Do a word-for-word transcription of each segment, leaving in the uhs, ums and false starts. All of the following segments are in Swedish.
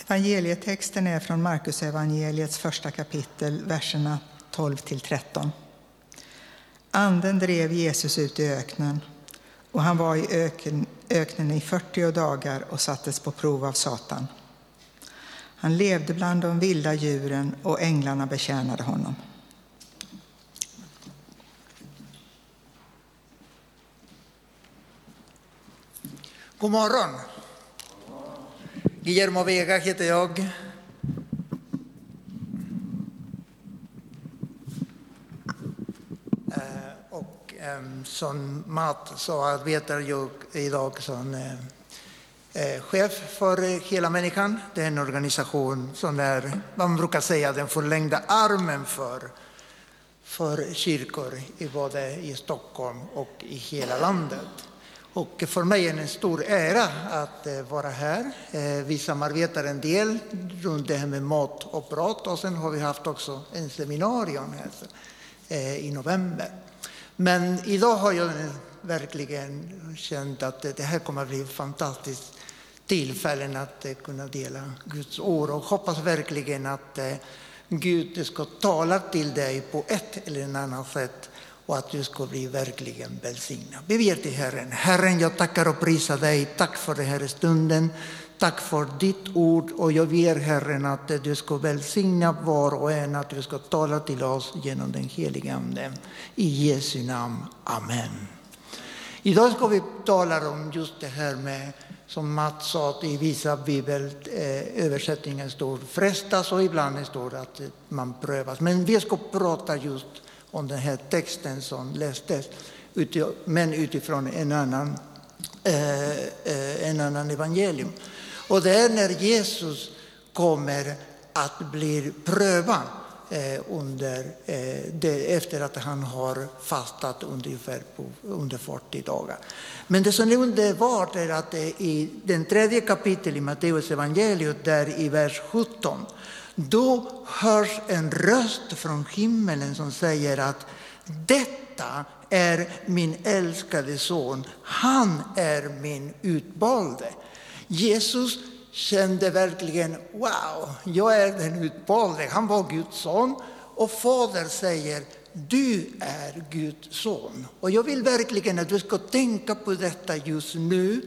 Evangelietexten är från Markus evangeliets första kapitel, verserna tolv till tretton. Anden drev Jesus ut i öknen, och han var i öken, öknen i fyrtio dagar och sattes på prov av Satan. Han levde bland de vilda djuren, och änglarna betjänade honom. God morgon. Guillermo Vega heter jag. Eh, och eh, som Matt så arbetar jag idag som eh, chef för Hela Människan. Det är en organisation som är, man brukar säga, den förlängda armen för, för kyrkor i både i Stockholm och i hela landet. Och för mig är det en stor ära att vara här. Vi samarbetar en del runt det här med mat och prat, och sen har vi haft också en seminarium här i november. Men idag har jag verkligen känt att det här kommer att bli ett fantastiskt tillfälle att kunna dela Guds ord, och hoppas verkligen att Gud ska tala till dig på ett eller annat sätt, och att du ska bli verkligen välsignad. Vi ber till Herren. Herren, jag tackar och prisar dig. Tack för den här stunden. Tack för ditt ord. Och jag ber, Herren, att du ska välsigna var och en. Att du ska tala till oss genom den heliga Ande. I Jesu namn. Amen. Idag ska vi tala om just det här med, som Matt sa, att i vissa bibelöversättningar står frestas, och ibland står det att man prövas. Men vi ska prata just om den här texten som lästes, men utifrån en annan, en annan evangelium. Och det är när Jesus kommer att bli prövad under, efter att han har fastat ungefär på, under fyrtio dagar. Men det som är underbart är att i den tredje kapitlet i Matteus evangeliet, där i vers sjutton, då hörs en röst från himmelen som säger att detta är min älskade son, han är min utvalde. Jesus kände verkligen, wow, jag är den utvalde. Han var Guds son, och fader säger, du är Guds son. Och jag vill verkligen att du ska tänka på detta just nu,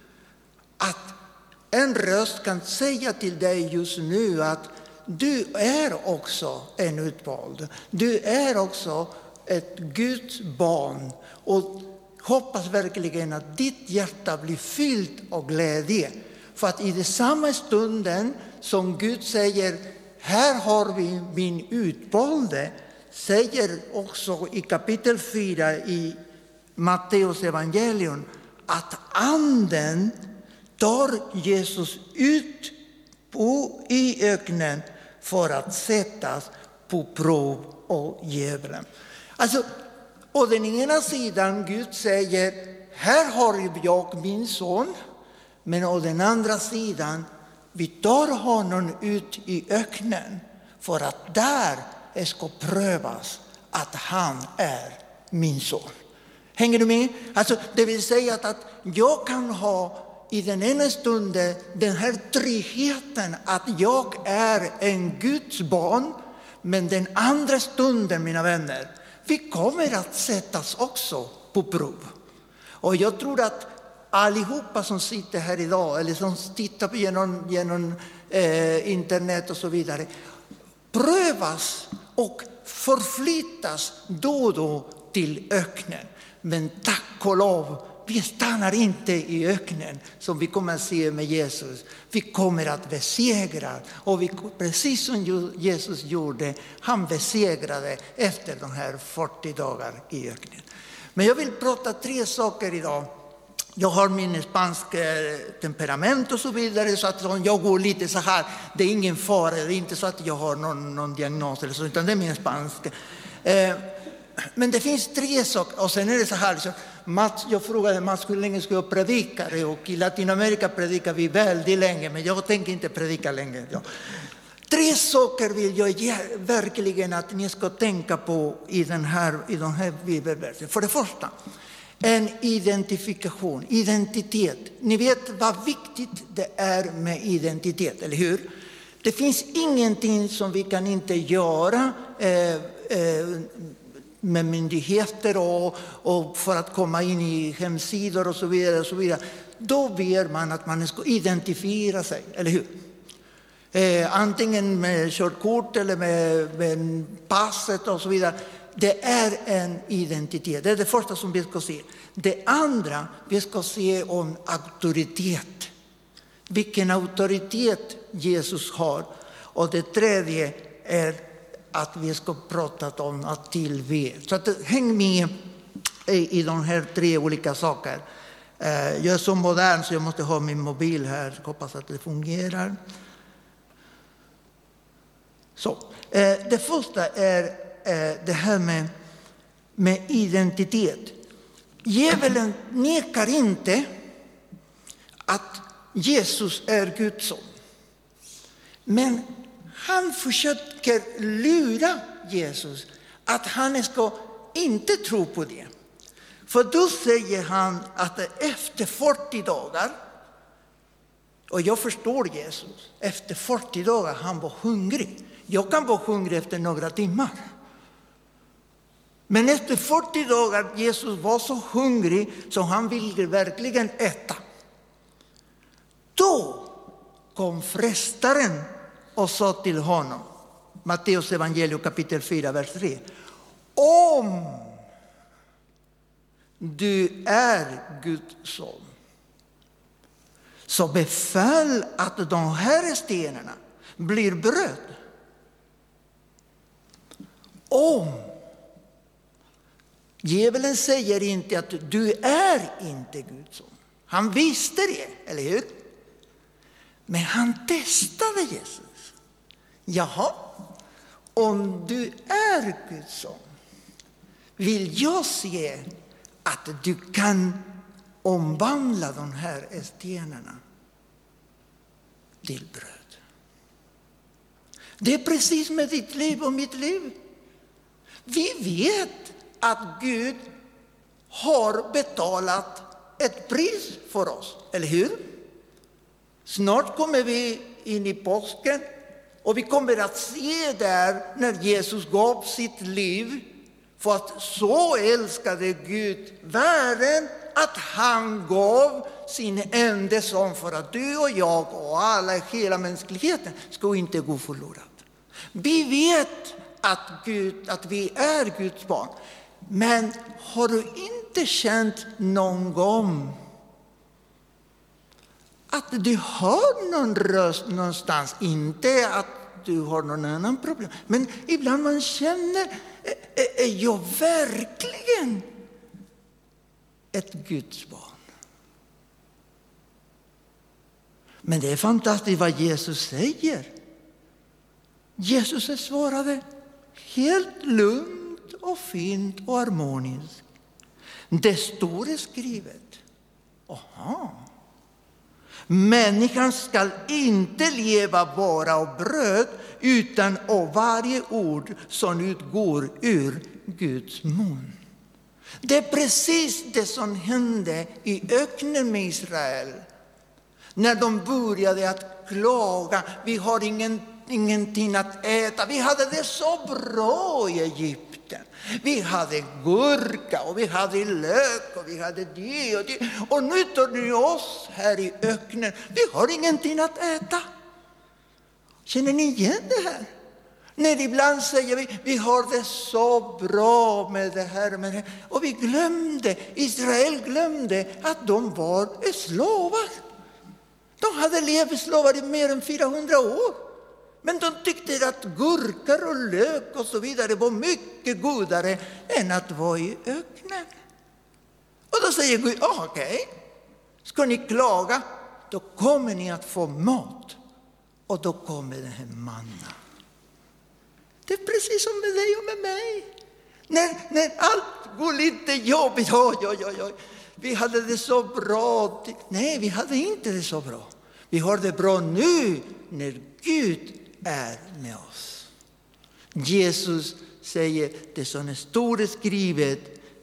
att en röst kan säga till dig just nu att du är också en utvald. Du är också ett Guds barn, och hoppas verkligen att ditt hjärta blir fyllt av glädje. För att i det samma stunden som Gud säger, här har vi min utvalde, säger också i kapitel fyra i Matteus evangelium att anden tar Jesus ut på, i öknen för att sättas på prov och djävulen. Alltså, på den ena sidan Gud säger, här har jag min son, men å den andra sidan, vi tar honom ut i öknen för att där ska prövas att han är min son. Hänger du med? Alltså, det vill säga att, att jag kan ha i den ena stunden den här tryggheten att jag är en Guds barn, men den andra stunden, mina vänner, vi kommer att sättas också på prov. Och jag tror att allihopa som sitter här idag, eller som tittar på genom, genom eh, internet och så vidare, prövas och förflyttas då och då till öknen. Men tack och lov, vi stannar inte i öknen som vi kommer att se med Jesus. Vi kommer att besegra, och vi, precis som Jesus gjorde, han besegrade efter de här fyrtio dagar i öknen. Men jag vill prata tre saker idag. Jag har min spanska temperament och så vidare, så att jag går lite så här. Det är ingen fara, det är inte så att jag har någon, någon diagnos eller så, utan det är min spanska. Eh, men det finns tre saker, och sen är det så här. Så Mats, jag frågade Mats hur länge ska jag predika, och i Latinamerika predikar vi väldigt länge, men jag tänker inte predika länge. Ja. Tre saker vill jag verkligen att ni ska tänka på i den här, i den här bibelversen. För det första, En identifikation, identitet. Ni vet vad viktigt det är med identitet, eller hur? Det finns ingenting som vi kan inte göra eh, eh, med myndigheter och, och för att komma in i hemsidor och så vidare. Och så vidare. Då ber man att man ska identifiera sig, eller hur? Eh, antingen med körkort eller med, med passet och så vidare. Det är en identitet. Det är det första som vi ska se. Det andra, vi ska se om auktoritet. Vilken auktoritet Jesus har. Och det tredje är att vi ska prata om att tillbe. Så att, häng med i, i de här tre olika sakerna. Eh, jag är så modern så jag måste ha min mobil här. Jag hoppas att det fungerar. Så, eh, det första är eh, det här med, med identitet. Djävulen nekar inte att Jesus är Guds son. Men han försöker lura Jesus att han ska inte tro på det. För då säger han att efter fyrtio dagar, och jag förstår Jesus, efter fyrtio dagar han var hungrig. Jag kan vara hungrig efter några timmar. Men efter fyrtio dagar Jesus var så hungrig så han ville verkligen äta. Då kom frestaren och sa till honom, Matteus evangelium kapitel fyra, vers tre. Om du är Guds son, så befall att de här stenarna blir bröd. Om. Djävulen säger inte att du är inte Guds son. Han visste det, eller hur? Men han testade Jesus. Jaha, om du är Guds son, vill jag se att du kan omvandla de här stenarna till bröd. Det är precis med ditt liv och mitt liv. Vi vet att Gud har betalat ett pris för oss, eller hur? Snart kommer vi in i påsken och vi kommer att se där när Jesus gav sitt liv för att så älskade Gud världen att han gav sin enda son för att du och jag och alla hela mänskligheten ska inte gå förlorad. Vi vet att, Gud, att vi är Guds barn. Men har du inte känt någon gång att du har någon röst någonstans? Inte att du har någon annan problem. Men ibland man känner, är, är jag verkligen ett Guds barn? Men det är fantastiskt vad Jesus säger. Jesus svarade helt lugnt och fint och harmoniskt. Det står skrivet. Aha. Människan ska inte leva bara av bröd utan av varje ord som utgår ur Guds mun. Det är precis det som hände i öknen med Israel. När de började att klaga, vi har ingen, ingenting att äta. Vi hade det så bra i Egypten. Vi hade gurka och vi hade lök och vi hade det och det. Och nu tar ni oss här i öknen. Vi har ingenting att äta. Känner ni igen det här? När ibland säger vi, vi har det så bra med det här. Med det. Och vi glömde, Israel glömde att de var slavar. De hade levt slavar i mer än fyrahundra år. Men de tyckte att gurkor och lök och så vidare var mycket godare än att vara i öknen. Och då säger Gud, ah, okej, okay. Ska ni klaga, då kommer ni att få mat. Och då kommer den här manna. Det är precis som med dig och med mig. När, när allt går lite jobbigt, oj, oj, oj, oj. Vi hade det så bra. Nej, vi hade inte det så bra. Vi har det bra nu när Gud är med oss. Jesus säger det som är stort skrivet.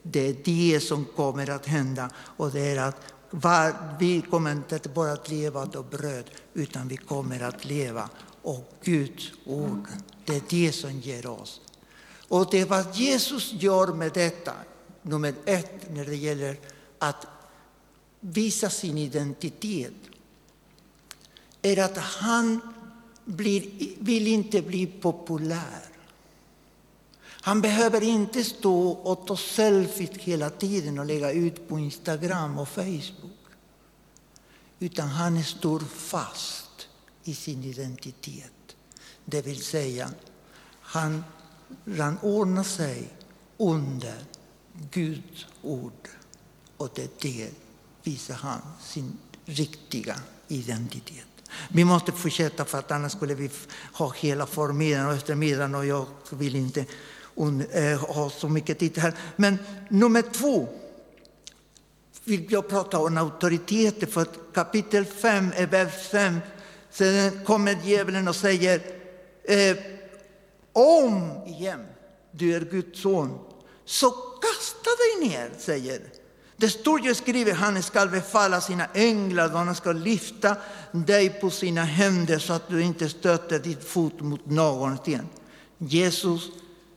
det är det som kommer att hända. Och det är att var, vi kommer inte bara att leva av bröd, utan vi kommer att leva av Guds ord. Det är det som ger oss. Och det är vad Jesus gör med detta. Nummer ett, när det gäller att visa sin identitet, är att han blir, vill inte bli populär. Han behöver inte stå och ta selfies hela tiden och lägga ut på Instagram och Facebook. Utan han står fast i sin identitet. Det vill säga, han ordnar sig under Guds ord. Och det där visar han sin riktiga identitet. Vi måste fortsätta, för att annars skulle vi ha hela förmiddagen och eftermiddagen, och jag vill inte ha så mycket tid här. Men nummer två vill jag prata om auktoritet, för att kapitel fem är vers fem. Sen kommer djävulen och säger eh, om igen du är Guds son, så kasta dig ner, säger. Det står ju skrivet, han ska befalla sina änglar och han ska lyfta dig på sina händer så att du inte stöter ditt fot mot någon sten. Jesus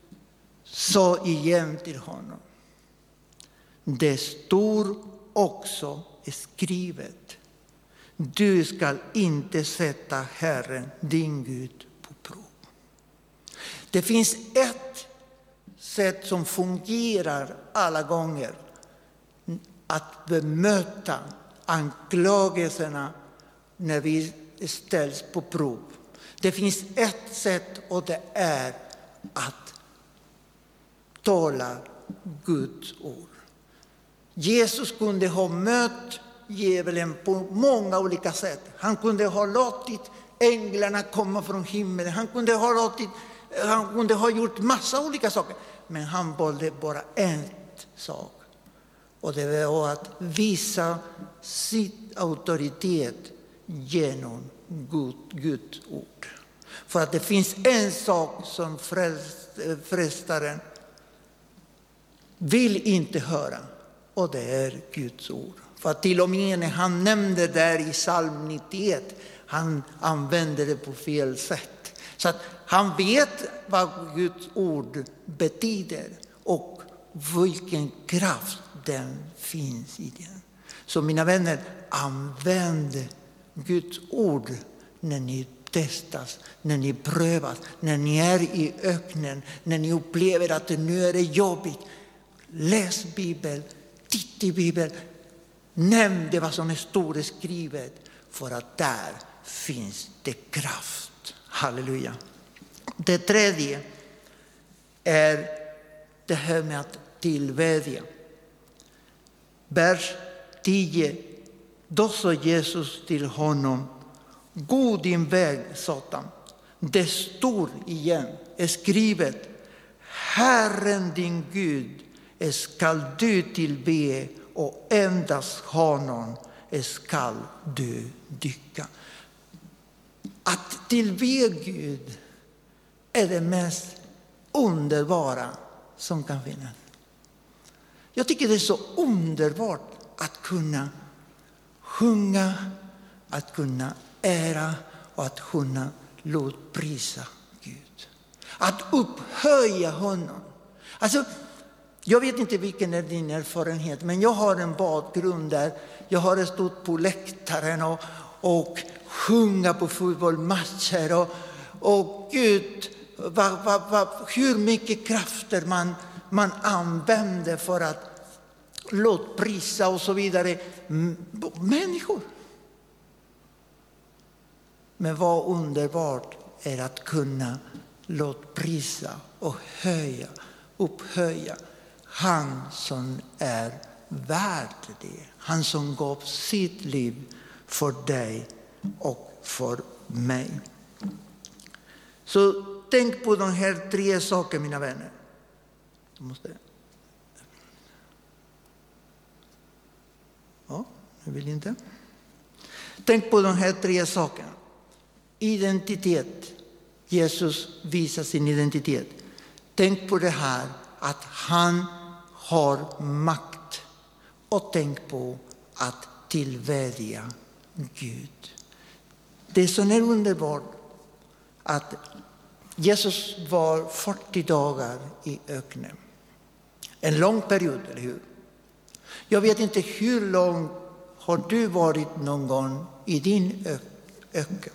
sa igen till honom, det står också skrivet, du ska inte sätta Herren din Gud på prov. Det finns ett sätt som fungerar alla gånger att bemöta anklagelserna när vi ställs på prov. Det finns ett sätt, och det är att tala Guds ord. Jesus kunde ha mött djävulen på många olika sätt. Han kunde ha låtit änglarna komma från himlen. Han kunde ha, låtit, han kunde ha gjort massa olika saker. Men han valde bara en sak. Och det var att visa sin auktoritet genom Guds ord. För att det finns en sak som frestaren vill inte höra, och det är Guds ord. För att till och med när han nämnde där i psalm nittioett, han använde det på fel sätt. Så att han vet vad Guds ord betyder och vilken kraft den finns i den. Så mina vänner, använd Guds ord när ni testas, när ni prövas, när ni är i öknen, när ni upplever att det nu är det jobbigt. Läs Bibeln, titta i Bibeln, nämn det vad som är stort skrivet, för att där finns det kraft. Halleluja. Det tredje är det här med att tillbedja. Vers tio. Då sa Jesus till honom, gå din väg, Satan. Det står igen, är skrivet, Herren din Gud skall du tillbe, och endast honom skall du dyka. Att tillbe Gud är det mest underbara som kan finnas. Jag tycker det är så underbart att kunna sjunga, att kunna ära och att kunna lovprisa Gud. Att upphöja honom. Alltså, jag vet inte vilken är din erfarenhet, men jag har en bakgrund där jag har stått på läktaren och, och sjunga på fotbollsmatcher och, och Gud, va, va, va, hur mycket krafter man, man använder för att lovprisa och så vidare människor. Men vad underbart är att kunna lovprisa och höja, upphöja han som är värd det. Han som gav sitt liv för dig och för mig. Så tänk på de här tre sakerna, mina vänner. Du måste... Ja, jag vill inte. Tänk på de här tre sakerna. Identitet. Jesus visar sin identitet. Tänk på det här att han har makt. Och tänk på att tillbedja Gud. Det som är underbart att Jesus var fyrtio dagar i öknen. En lång period, eller hur? Jag vet inte hur lång har du varit någon gång i din ö- öken.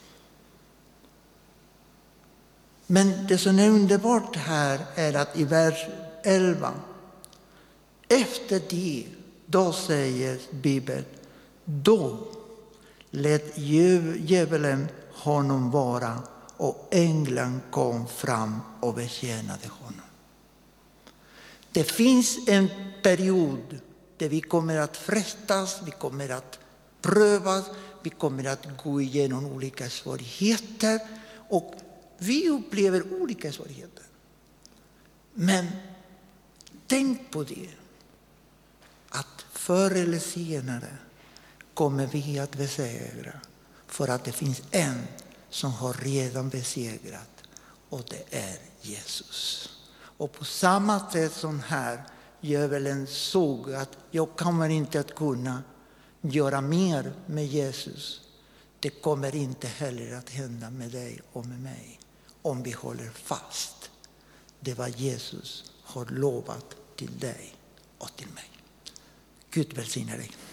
Men det som är underbart här är att i vers elva, efter det, då säger Bibeln, då lät djävulen honom vara och ängeln kom fram och betjänade honom. Det finns en period där vi kommer att frestas, vi kommer att prövas, vi kommer att gå igenom olika svårigheter och vi upplever olika svårigheter. Men tänk på det, att förr eller senare kommer vi att besegra, för att det finns en som har redan besegrat och det är Jesus. Och på samma sätt som här djävulen såg att jag kommer inte att kunna göra mer med Jesus, det kommer inte heller att hända med dig och med mig om vi håller fast det vad Jesus har lovat till dig och till mig. Gud välsigne dig.